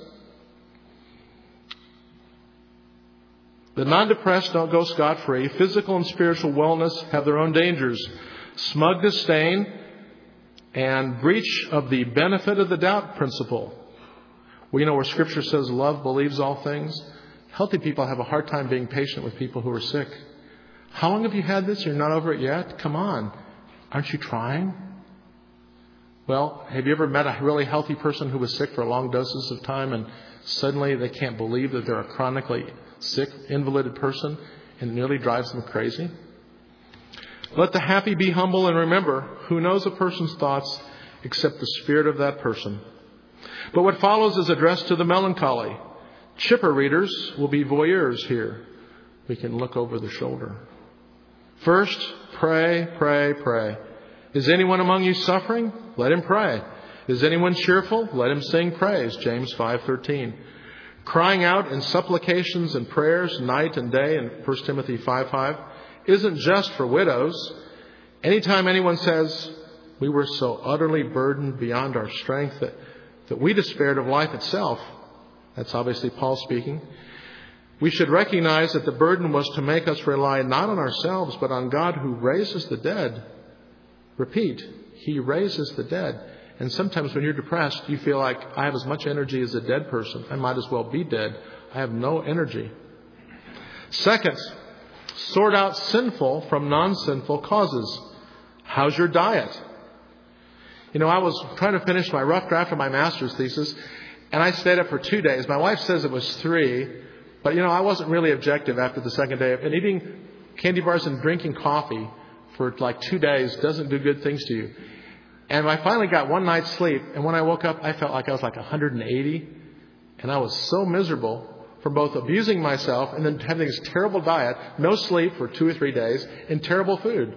The non-depressed don't go scot-free. Physical and spiritual wellness have their own dangers. Smug disdain and breach of the benefit of the doubt principle. Well, where Scripture says love believes all things. Healthy people have a hard time being patient with people who are sick. How long have you had this? You're not over it yet? Come on. Aren't you trying? Well, have you ever met a really healthy person who was sick for long doses of time and suddenly they can't believe that they're a chronically sick, invalided person, and it nearly drives them crazy? Let the happy be humble, and remember, who knows a person's thoughts except the spirit of that person? But what follows is addressed to the melancholy. Chipper readers will be voyeurs here. We can look over the shoulder. First, pray, pray, pray. Is anyone among you suffering? Let him pray. Is anyone cheerful? Let him sing praise. James 5:13. Crying out in supplications and prayers night and day in 1 Timothy 5:5 isn't just for widows. Anytime anyone says, we were so utterly burdened beyond our strength that we despaired of life itself, that's obviously Paul speaking, we should recognize that the burden was to make us rely not on ourselves, but on God who raises the dead. Repeat, He raises the dead. And sometimes when you're depressed, you feel like, I have as much energy as a dead person. I might as well be dead. I have no energy. Second, sort out sinful from non-sinful causes. How's your diet? I was trying to finish my rough draft of my master's thesis, and I stayed up for 2 days. My wife says it was 3, but I wasn't really objective after the second day. And eating candy bars and drinking coffee for like 2 days doesn't do good things to you. And I finally got one night's sleep, and when I woke up, I felt like I was like 180, and I was so miserable from both abusing myself and then having this terrible diet, no sleep for 2 or 3 days, and terrible food.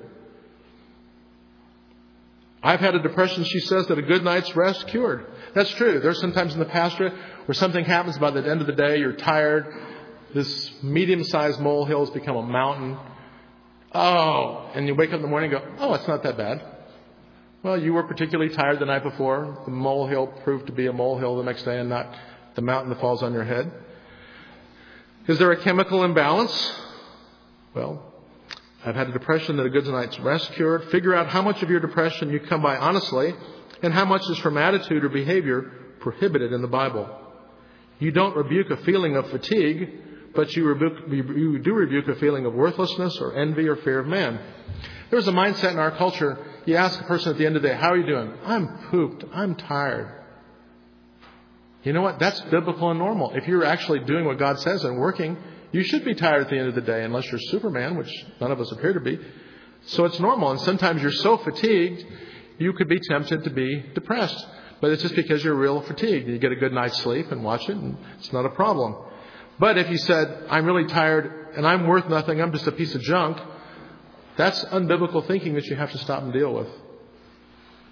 I've had a depression, she says, that a good night's rest cured. That's true. There's sometimes in the pastorate where something happens by the end of the day, you're tired, this medium-sized molehill has become a mountain. Oh, and you wake up in the morning and go, oh, it's not that bad. Well, you were particularly tired the night before. The molehill proved to be a molehill the next day and not the mountain that falls on your head. Is there a chemical imbalance? Well, I've had a depression that a good night's rest cured. Figure out how much of your depression you come by honestly and how much is from attitude or behavior prohibited in the Bible. You don't rebuke a feeling of fatigue, but you do rebuke a feeling of worthlessness or envy or fear of man. There's a mindset in our culture. You ask a person at the end of the day, how are you doing? I'm pooped. I'm tired. You know what? That's biblical and normal. If you're actually doing what God says and working, you should be tired at the end of the day, unless you're Superman, which none of us appear to be. So it's normal. And sometimes you're so fatigued, you could be tempted to be depressed. But it's just because you're real fatigued. You get a good night's sleep and watch it, and it's not a problem. But if you said, I'm really tired and I'm worth nothing, I'm just a piece of junk, that's unbiblical thinking that you have to stop and deal with.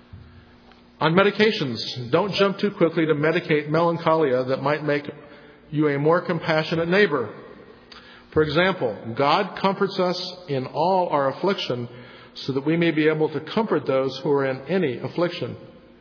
On medications, don't jump too quickly to medicate melancholia that might make you a more compassionate neighbor. For example, God comforts us in all our affliction so that we may be able to comfort those who are in any affliction.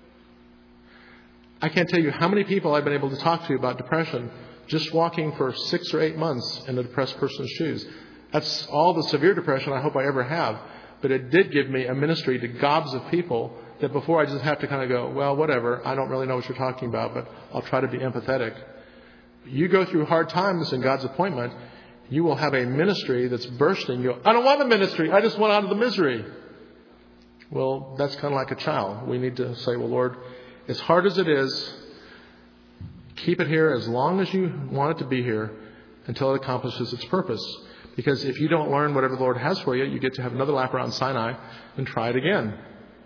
I can't tell you how many people I've been able to talk to about depression just walking for 6 or 8 months in a depressed person's shoes. That's all the severe depression I hope I ever have. But it did give me a ministry to gobs of people that before I just have to kind of go, well, whatever, I don't really know what you're talking about, but I'll try to be empathetic. You go through hard times in God's appointment, you will have a ministry that's bursting. You go, I don't want the ministry, I just want out of the misery. Well, that's kind of like a child. We need to say, well, Lord, as hard as it is, keep it here as long as you want it to be here until it accomplishes its purpose. Because if you don't learn whatever the Lord has for you, you get to have another lap around Sinai and try it again.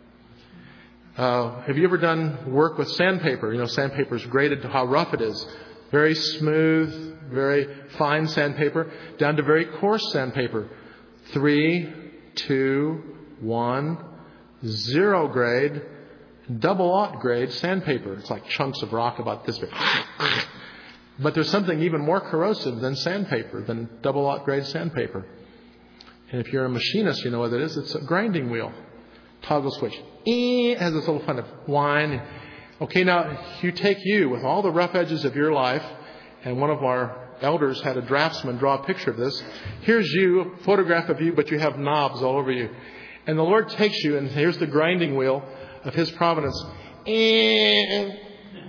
Have you ever done work with sandpaper? You know, sandpaper is graded to how rough it is. Very smooth, very fine sandpaper, down to very coarse sandpaper. 3, 2, 1, 0 grade, double aught grade sandpaper. It's like chunks of rock about this big. But there's something even more corrosive than sandpaper, than double aught grade sandpaper. And if you're a machinist, you know what it is. It's a grinding wheel. Toggle switch. It has this little kind of whine. Okay, now you take you with all the rough edges of your life, and one of our elders had a draftsman draw a picture of this. Here's you, a photograph of you, but you have knobs all over you. And the Lord takes you, and here's the grinding wheel of His providence. And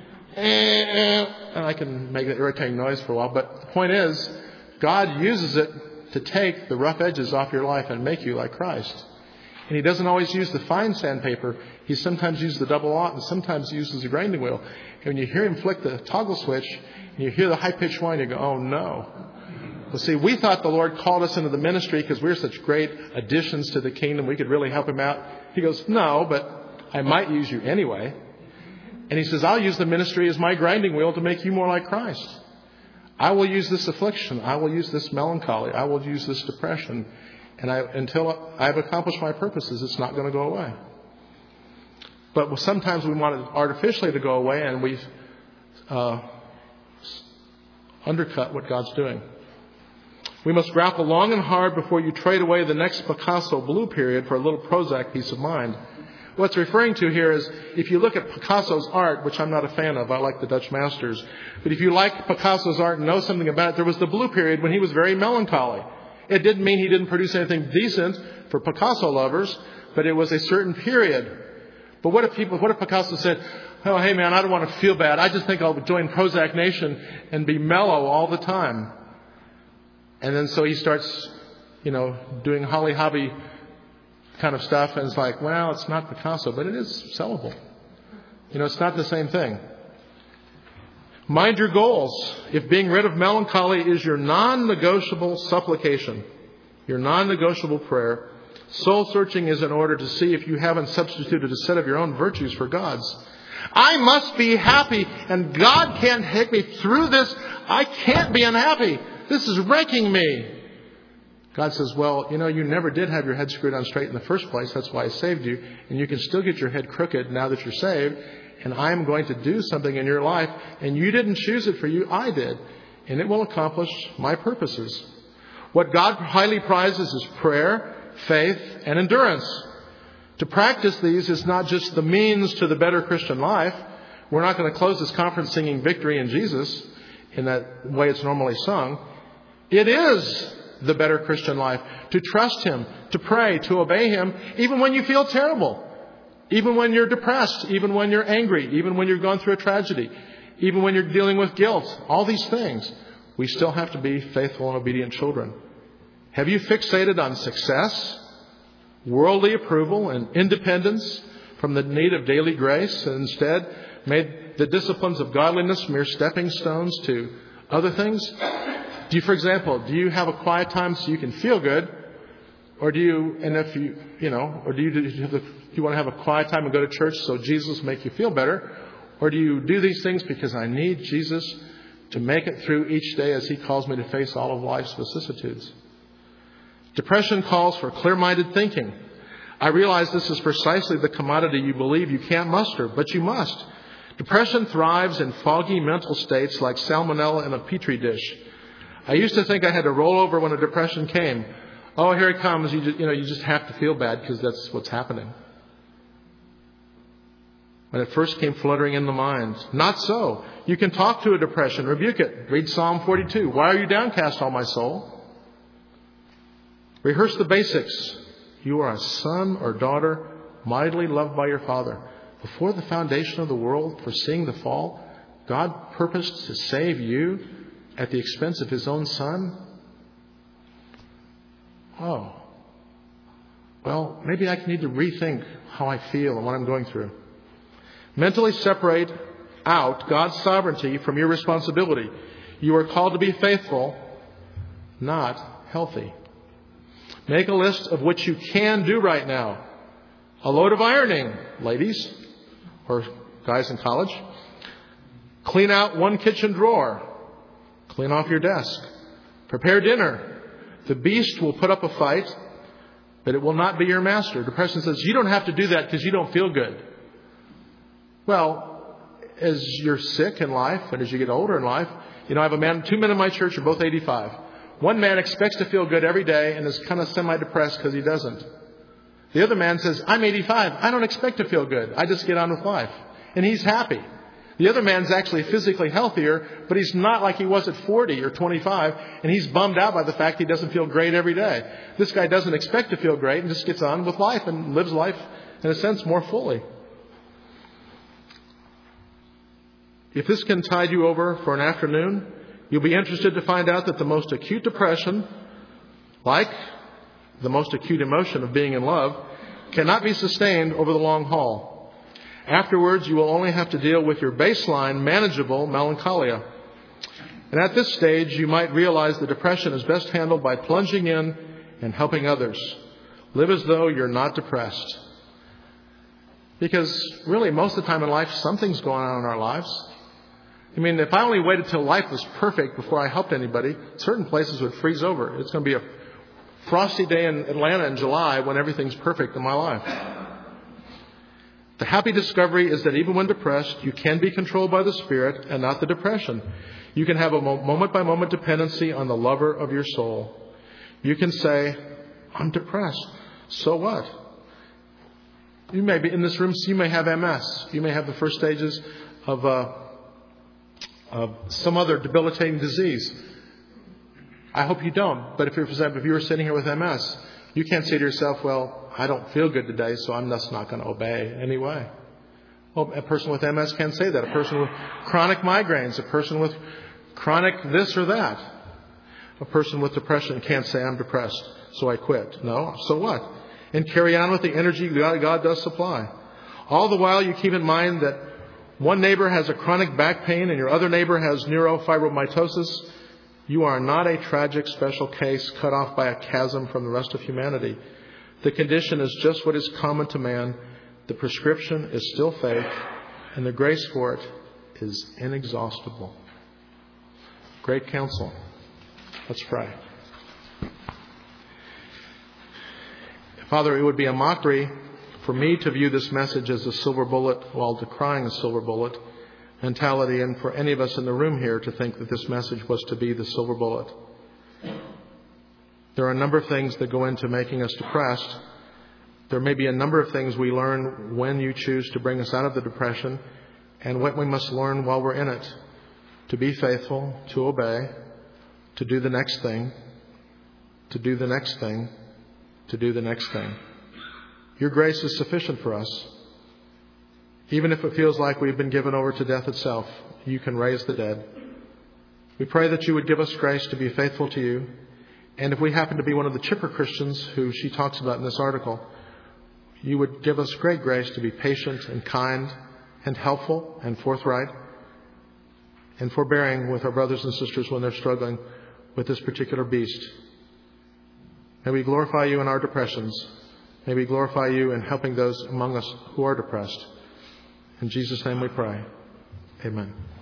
I can make an irritating noise for a while, but the point is, God uses it to take the rough edges off your life and make you like Christ. And He doesn't always use the fine sandpaper. He sometimes uses the double aught and sometimes uses the grinding wheel. And when you hear Him flick the toggle switch and you hear the high-pitched whine, you go, oh no. Well, see, we thought the Lord called us into the ministry because we were such great additions to the kingdom. We could really help Him out. He goes, no, but I might use you anyway. And He says, I'll use the ministry as my grinding wheel to make you more like Christ. I will use this affliction. I will use this melancholy. I will use this depression. And until I've accomplished my purposes, it's not going to go away. But sometimes we want it artificially to go away, and we undercut what God's doing. We must grapple long and hard before you trade away the next Picasso blue period for a little Prozac peace of mind. What's referring to here is, if you look at Picasso's art, which I'm not a fan of, I like the Dutch masters, but if you like Picasso's art and know something about it, there was the blue period when he was very melancholy. It didn't mean he didn't produce anything decent for Picasso lovers, but it was a certain period. But what if Picasso said, oh, hey man, I don't want to feel bad. I just think I'll join Prozac Nation and be mellow all the time. And then so he starts, doing holly hobby kind of stuff, and it's like, well, it's not Picasso, but it is sellable. It's not the same thing. Mind your goals. If being rid of melancholy is your non-negotiable supplication, your non-negotiable prayer, soul searching is in order to see if you haven't substituted a set of your own virtues for God's. I must be happy, and God can't take me through this. I can't be unhappy. This is wrecking me. God says, well, you never did have your head screwed on straight in the first place. That's why I saved you. And you can still get your head crooked now that you're saved. And I'm going to do something in your life. And you didn't choose it for you. I did. And it will accomplish my purposes. What God highly prizes is prayer, faith, and endurance. To practice these is not just the means to the better Christian life. We're not going to close this conference singing Victory in Jesus in that way it's normally sung. It is the better Christian life. To trust Him, to pray, to obey Him, even when you feel terrible. Even when you're depressed, even when you're angry, even when you're going through a tragedy, even when you're dealing with guilt. All these things, we still have to be faithful and obedient children. Have you fixated on success, worldly approval, and independence from the need of daily grace, and instead made the disciplines of godliness mere stepping stones to other things? Do you have a quiet time so you can feel good? Or do you, and if you, or do you want to have a quiet time and go to church so Jesus will make you feel better? Or do you do these things because I need Jesus to make it through each day as He calls me to face all of life's vicissitudes? Depression calls for clear-minded thinking. I realize this is precisely the commodity you believe you can't muster, but you must. Depression thrives in foggy mental states like salmonella in a petri dish. I used to think I had to roll over when a depression came. Oh, here it comes. You just have to feel bad because that's what's happening. When it first came fluttering in the mind. Not so. You can talk to a depression, rebuke it. Read Psalm 42. Why are you downcast, all my soul? Rehearse the basics. You are a son or daughter, mightily loved by your Father. Before the foundation of the world, foreseeing the fall, God purposed to save you at the expense of His own Son? Oh. Well, maybe I need to rethink how I feel and what I'm going through. Mentally separate out God's sovereignty from your responsibility. You are called to be faithful, not healthy. Make a list of what you can do right now. A load of ironing, ladies, or guys in college. Clean out one kitchen drawer. Clean off your desk. Prepare dinner. The beast will put up a fight, but it will not be your master. Depression says, you don't have to do that because you don't feel good. Well, as you're sick in life and as you get older in life, I have two men in my church who are both 85. One man expects to feel good every day and is kind of semi-depressed because he doesn't. The other man says, I'm 85. I don't expect to feel good. I just get on with life. And he's happy. The other man's actually physically healthier, but he's not like he was at 40 or 25, and he's bummed out by the fact he doesn't feel great every day. This guy doesn't expect to feel great and just gets on with life and lives life, in a sense, more fully. If this can tide you over for an afternoon, you'll be interested to find out that the most acute depression, like the most acute emotion of being in love, cannot be sustained over the long haul. Afterwards, you will only have to deal with your baseline, manageable melancholia. And at this stage, you might realize the depression is best handled by plunging in and helping others. Live as though you're not depressed. Because really, most of the time in life, something's going on in our lives. If I only waited till life was perfect before I helped anybody, certain places would freeze over. It's going to be a frosty day in Atlanta in July when everything's perfect in my life. The happy discovery is that even when depressed, you can be controlled by the Spirit and not the depression. You can have a moment-by-moment dependency on the lover of your soul. You can say, I'm depressed. So what? You may be in this room, so you may have MS. You may have the first stages of some other debilitating disease. I hope you don't. But if you were sitting here with MS, you can't say to yourself, well, I don't feel good today, so I'm just not going to obey anyway. Well, a person with MS can't say that. A person with chronic migraines, a person with chronic this or that. A person with depression can't say, I'm depressed, so I quit. No, so what? And carry on with the energy God does supply. All the while you keep in mind that one neighbor has a chronic back pain and your other neighbor has neurofibromatosis. You are not a tragic special case cut off by a chasm from the rest of humanity. The condition is just what is common to man. The prescription is still faith, and the grace for it is inexhaustible. Great counsel. Let's pray. Father, it would be a mockery for me to view this message as a silver bullet while decrying a silver bullet mentality, and for any of us in the room here to think that this message was to be the silver bullet. There are a number of things that go into making us depressed. There may be a number of things we learn when you choose to bring us out of the depression, and what we must learn while we're in it. To be faithful, to obey, to do the next thing, to do the next thing, to do the next thing. Your grace is sufficient for us. Even if it feels like we've been given over to death itself, you can raise the dead. We pray that you would give us grace to be faithful to you. And if we happen to be one of the chipper Christians who she talks about in this article, you would give us great grace to be patient and kind and helpful and forthright and forbearing with our brothers and sisters when they're struggling with this particular beast. May we glorify you in our depressions. May we glorify you in helping those among us who are depressed. In Jesus' name we pray. Amen.